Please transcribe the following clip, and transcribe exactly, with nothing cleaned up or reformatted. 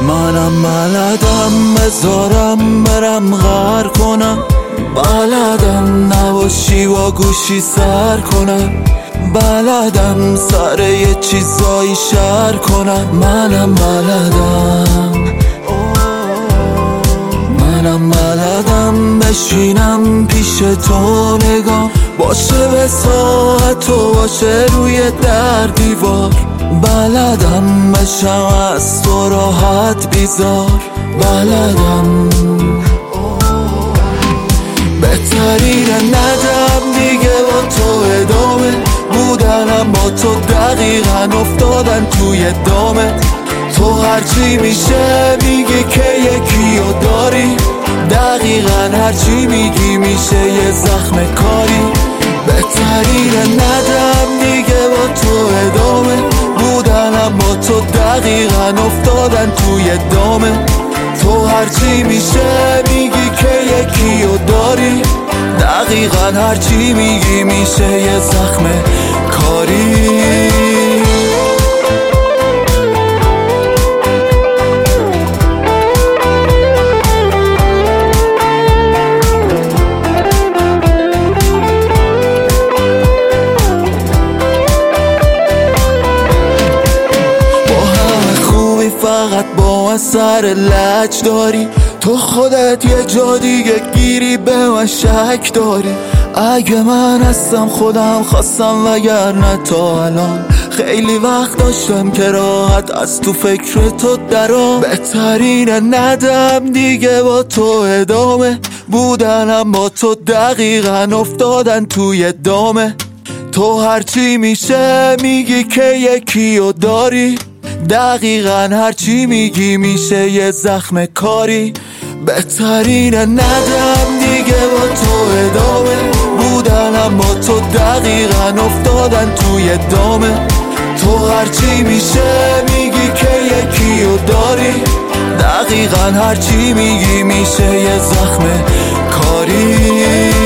منم بلدم بذارم برم غر کنم، بلدم نباشی با گوشی سر کنم، بلدم سر یه چیزایی شر کنم. منم بلدم منم بلدم بشینم پیش تو نگاه باشه به ساعت و باشه روی در دیوار، بلدم بشم از تو راحت بیزار، بلدم بهترین ندم دیگه با تو ادامه بودنم، با تو دقیقا افتادن توی دامه. تو هرچی میشه میگی که یکیو داری، دقیقا هرچی میگی میشه یه زخم کاری. بهترین ندم دیگه با تو ادامه بودنم، با تو دقیقا افتادن توی دامه. تو هرچی میشه میگی که یکیو داری، دقیقا هرچی میگی میشه یه زخم کاری. فقط با من سر لج داری، تو خودت یه جا دیگه گیری به من شک داری. اگه من هستم خودم خواستم وگرنه تا الان خیلی وقت داشتم که راحت از تو فکر تو درام. بهترین ندم دیگه با تو ادامه بودنم، با تو دقیقا افتادن توی دامه. تو هرچی میشه میگی که یکیو داری، دقیقا هرچی میگی میشه یه زخم کاری. بهترین ندم دیگه با تو ادامه بودنم، با تو دقیقا افتادن توی دامه. تو هرچی میشه میگی که یکیو داری، دقیقا هرچی میگی میشه یه زخم کاری.